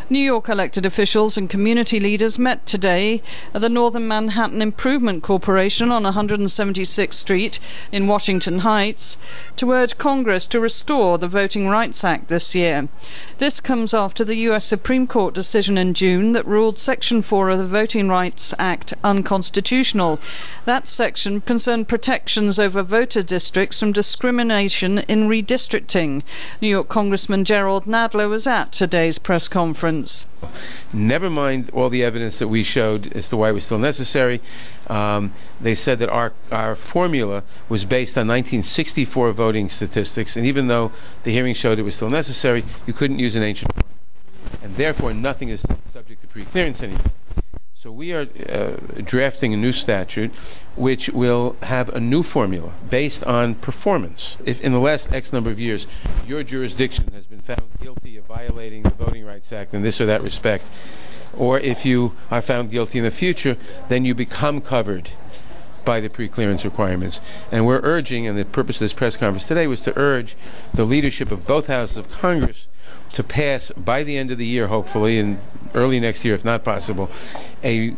New York elected officials and community leaders met today at the Northern Manhattan Improvement Corporation on 176th Street in Washington Heights to urge Congress to restore the Voting Rights Act this year. This comes after the U.S. Supreme Court decision in June that ruled Section 4 of the Voting Rights Act unconstitutional. That section concerned protections over voter districts from discrimination in redistricting. New York Congressman Jerrold Nadler was at today's press conference. Never mind all the evidence that we showed as to why it was still necessary. They said that our formula was based on 1964 voting statistics, and even though the hearing showed it was still necessary, you couldn't use an ancient one. And therefore nothing is subject to preclearance anymore. So we are drafting a new statute which will have a new formula based on performance. If in the last X number of years your jurisdiction has been found guilty of violating the Voting Rights Act in this or that respect, or if you are found guilty in the future, then you become covered by the preclearance requirements. And we're urging, and the purpose of this press conference today was to urge the leadership of both houses of Congress to pass by the end of the year, hopefully, and early next year if not possible, a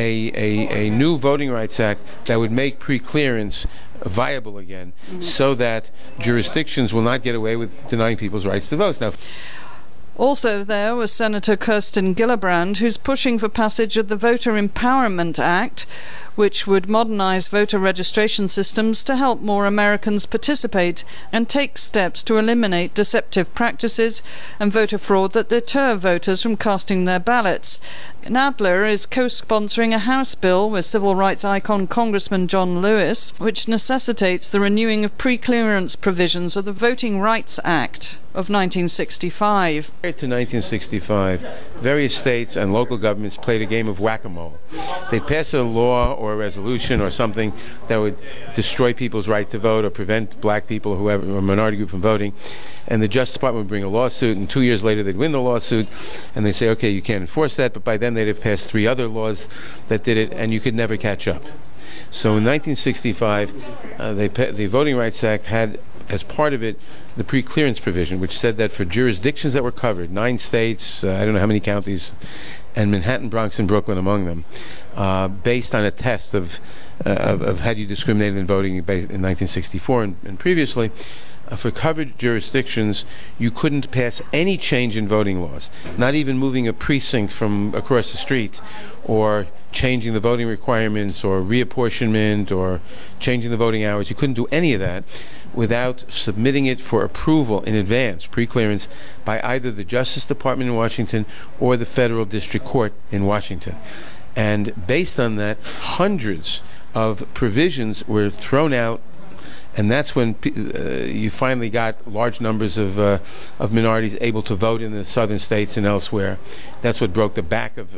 new Voting Rights Act that would make preclearance viable again, so that jurisdictions will not get away with denying people's rights to vote. Now, also there was Senator Kirsten Gillibrand, who's pushing for passage of the Voter Empowerment Act, which would modernize voter registration systems to help more Americans participate and take steps to eliminate deceptive practices and voter fraud that deter voters from casting their ballots. Nadler is co-sponsoring a House bill with civil rights icon Congressman John Lewis, which necessitates the renewing of preclearance provisions of the Voting Rights Act of 1965. Prior to 1965, various states and local governments played a game of whack-a-mole. They'd pass a law or a resolution or something that would destroy people's right to vote or prevent black people or whoever, or a minority group from voting, and the Justice Department would bring a lawsuit, and 2 years later they'd win the lawsuit, and they'd say, okay, you can't enforce that, but by then they'd have passed 3 other laws that did it, and you could never catch up. So in 1965, the Voting Rights Act had, as part of it, the preclearance provision, which said that for jurisdictions that were covered, 9 states, I don't know how many counties, and Manhattan, Bronx, and Brooklyn among them, based on a test of had you discriminated in voting in 1964 and previously, for covered jurisdictions, you couldn't pass any change in voting laws, not even moving a precinct from across the street, or changing the voting requirements, or reapportionment, or changing the voting hours. You couldn't do any of that without submitting it for approval in advance, preclearance, by either the Justice Department in Washington or the Federal District Court in Washington. And based on that, hundreds of provisions were thrown out, and that's when you finally got large numbers of minorities able to vote in the southern states and elsewhere. That's what broke the back of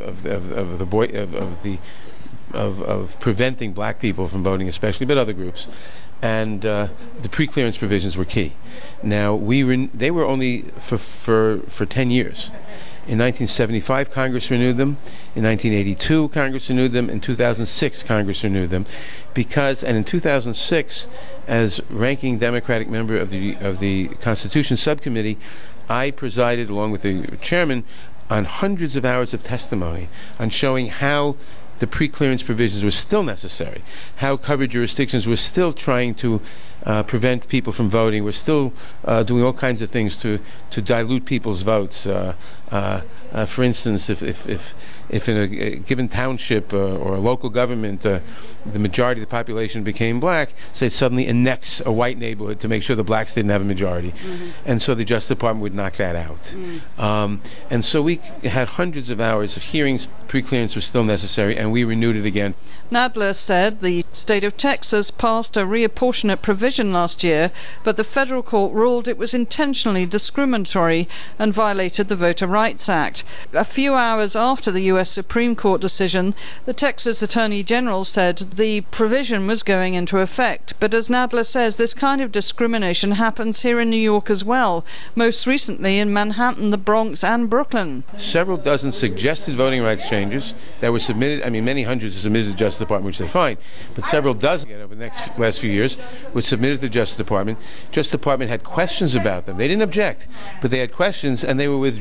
preventing black people from voting, especially, but other groups. And the preclearance provisions were key. Now they were only for 10 years. In 1975, Congress renewed them. In 1982, Congress renewed them. In 2006, Congress renewed them, and in 2006, as ranking Democratic member of the Constitution Subcommittee, I presided, along with the chairman, on hundreds of hours of testimony on showing how the preclearance provisions were still necessary, how covered jurisdictions were still trying to prevent people from voting, were still doing all kinds of things to dilute people's votes. For instance, if in a given township or a local government the majority of the population became black, so they'd suddenly annex a white neighborhood to make sure the blacks didn't have a majority. And so the Justice Department would knock that out. And so we had hundreds of hours of hearings. Preclearance was still necessary, and we renewed it again. Nadler said the state of Texas passed a reapportionment provision last year, but the federal court ruled it was intentionally discriminatory and violated the Voter Rights Act. A few hours after the U.S. Supreme Court decision, the Texas Attorney General said the provision was going into effect. But as Nadler says, this kind of discrimination happens here in New York as well, most recently in Manhattan, the Bronx, and Brooklyn. Several dozen suggested voting rights changes that were submitted, many hundreds were submitted to the Justice Department, which they find, but several dozen over the last few years were submitted to the Justice Department. Justice Department had questions about them. They didn't object, but they had questions, and they were withdrawn rather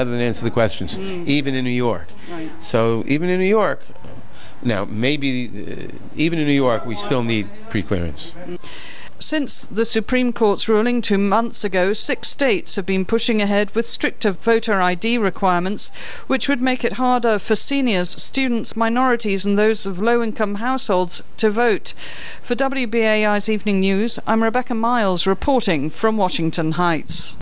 other than answer the questions, even in New York. Right. So even in New York, now maybe even in New York, we still need pre-clearance. Since the Supreme Court's ruling 2 months ago, 6 states have been pushing ahead with stricter voter ID requirements, which would make it harder for seniors, students, minorities and those of low-income households to vote. For WBAI's Evening News, I'm Rebecca Miles reporting from Washington Heights.